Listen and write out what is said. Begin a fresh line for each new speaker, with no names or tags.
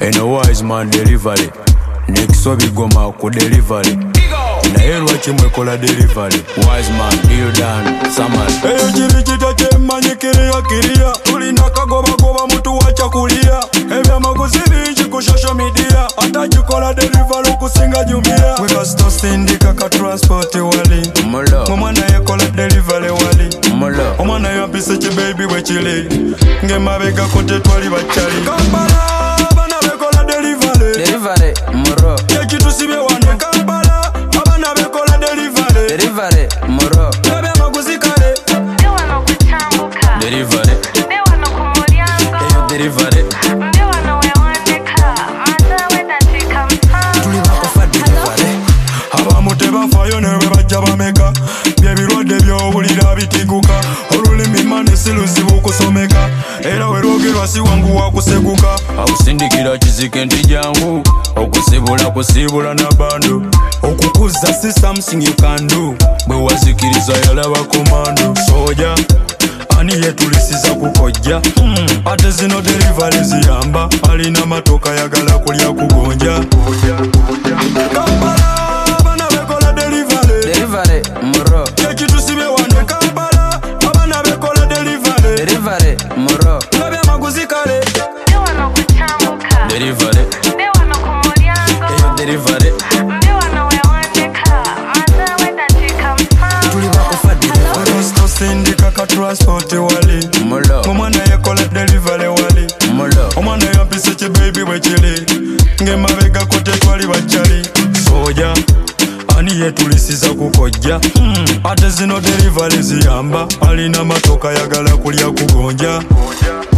eno wise man delivery Nexo bigoma ku delivery naye lwaki mwekola delivery wise man deal done saman eyo kiri kitakemanyikiriya kiriya tulina kagobagoba mutu wachakulia ebyamaguzi bingi ku social media atagikola delivery okusinga Jumia wekasitosindika ka transport wali omwana yekola delivery wali omwana yampise kibaby bwekiri ngemabegako tetwali bakyali Kampala abana bekola delivery
muro
yekitusibye wano Kampala abana bekola delivery
muro
ebyamaguzi kale
Ndewano kutambuka
delivery
Ndewano kumulyango
eyo delivery
Ndewano wewandika Mazawe datika mpango
tuli bakufa delivery abamu tebafayo ne bwe bajja bameka byebirwadde by'owulira bitiguka olulimi mane si luzibu okusomeka era werwogerwa si wangu wakuseguka akusindikira kizike nti jangu okusibula na bando okukuza si something you can do bwe wazikiriza yalaba komando soja ani yetulisiza kukojja ate zino delivery ziyamba alina matoka yagala kulya kugonja Kampala abana bekola delivery
muro
yekitusibye wano Kampala abana bekola delivery
muro
ebyamaguzi kale
Ndewano kutambuka
delivery
Ndewano kumulyango
eyo delivery
Ndewano wewandika Mazawe datika mpango
tuli bakufa delivery stosindika ka transport wali omwana yekola delivery wali omwana yampise kibaby bwekiri ngemabegako tetwali bakyali soja ani yetulisiza kukojja ate zino delivery ziyamba alina matoka yagala kulya kugonja